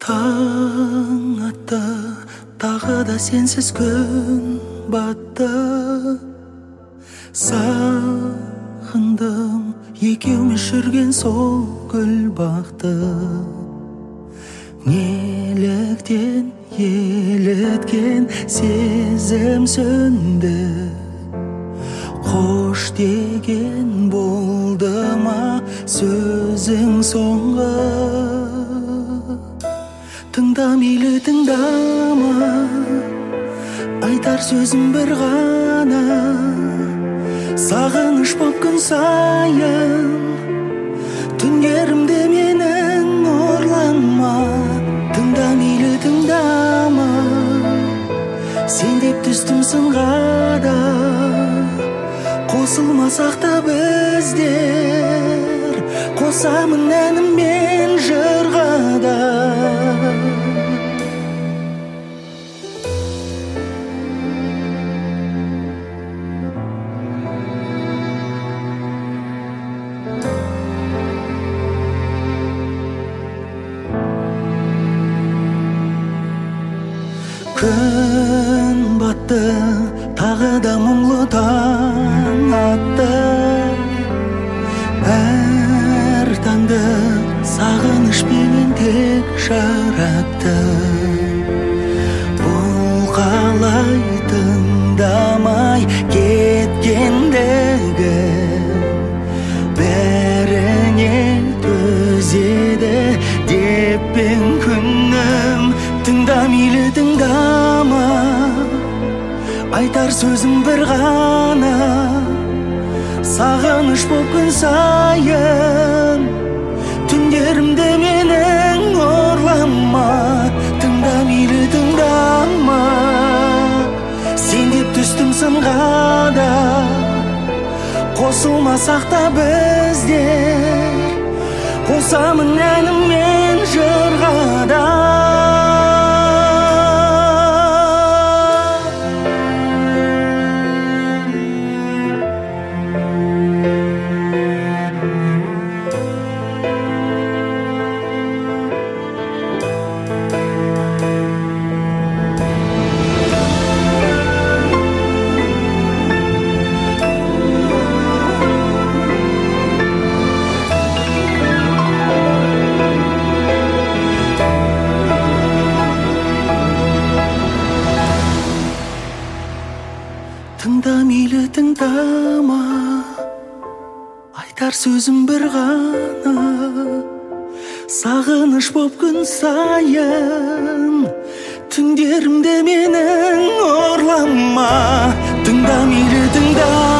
Таң атты, тағы да сенсіз күн батты. Сағындым екеуміз жүрген сол гүл бақты. Неліктен еліткен сезім сөнді, қош деген болды ма сөзің соңғы. Тыңда мейлі тыңдама, айтар сөзім бір ғана. Сағыныш боп күн сайын, түндерімде менің ұрланма. Тыңда мейлі тыңдама, сен деп түстім сынға да. Қосылмасақ та біздер, қосамын әнім мен жырға да. Күн батты, тағы да мұңлы таң атты. Әр таңды сағынышпенен тек жаратты. Бұл қалай тыңдамай кеткендігі, бәріне төзеді деп пен күнім. Тыңда мейлі тыңдама, айтар сөзім бір ғана. Сағыныш боп күн сайын, түндерімде менің ұрланма. Тыңда мейлі тыңдама, сен деп түстім сынға да. Қосылмасақ та біздер, қосамын әнім мен жырға да. Тыңда мейлі тыңдама, айтар сөзім бір ғана. Сағыныш боп күн сайын, түндерімде менің ұрланма. Тыңда мейлі тыңдама.